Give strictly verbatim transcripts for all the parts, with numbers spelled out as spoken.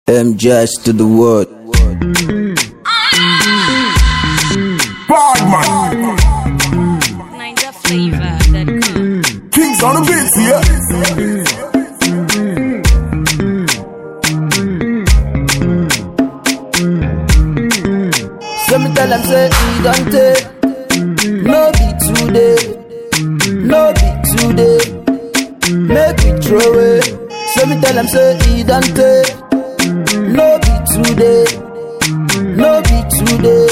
M Jazz to the world. Badman. Ninja flavor that come. Kings on the beats, yeah. So me tell them say he don't take. No be today, no be today. Make we throw away. So me tell them say he don't take. No be today, no be today.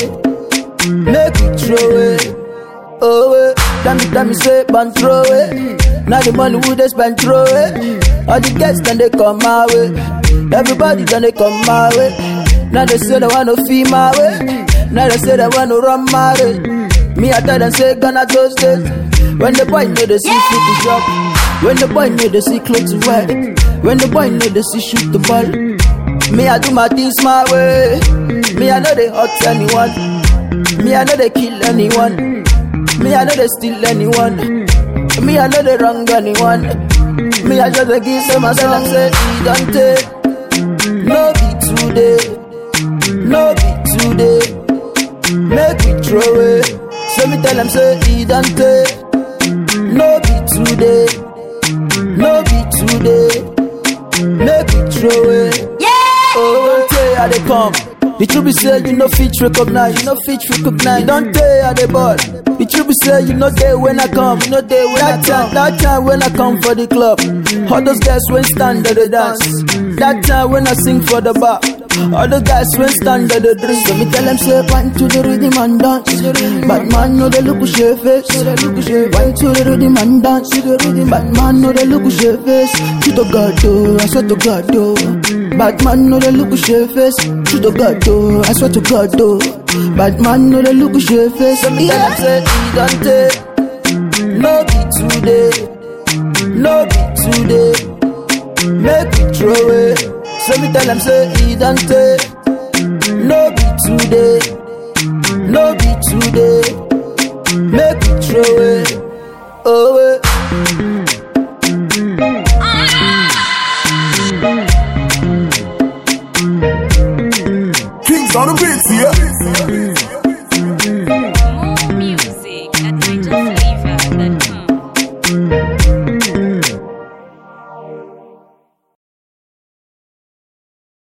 Make we throw away. Oh, eh. Tell me, tell me, say, ban throw away. Now the money we they spend throw away. All the guests then they come my way. Everybody then they come my way. Now they say they wanna feel my way. Now they say they wanna run my way. Me I tell them say gonna those days. When the boy know they see food to shop. When the boy know they see clothes to wear. When the boy know they see shoot the ball. Me I do my things my way. Me I know they hurt anyone. Me I know they kill anyone. Me I know they steal anyone. Me I know they wrong anyone. Me I just a give them a song say he don't take. No be today, no be today. Make we throw away. So me tell them say he don't take. No be today, no be today. Make we throw away. Yeah. Oh, okay, how they come. The truth be say you no fit recognize, you no fit recognize. You don't tell how they ball. The truth be say you no there when I come, you no there when that I time, come. That time when I come for the club, all those guys when stand at the dance. That time when I sing for the bar, all those guys when stand at the drink. So me tell them say wine to the rhythm and dance. But man know they look at your face. Wine to the rhythm and dance. But man know they look at your face. To the God do, I swear to God do. But man know they look at your face. To the God do, I swear to God do. But man know they look at your face. So me tell them say he don't take. No be today, no be today. Make we throw away. So me tell them say he don't take. No be today, no be today. Make we throw away. Oh, eh. Kings on the beats, yeah.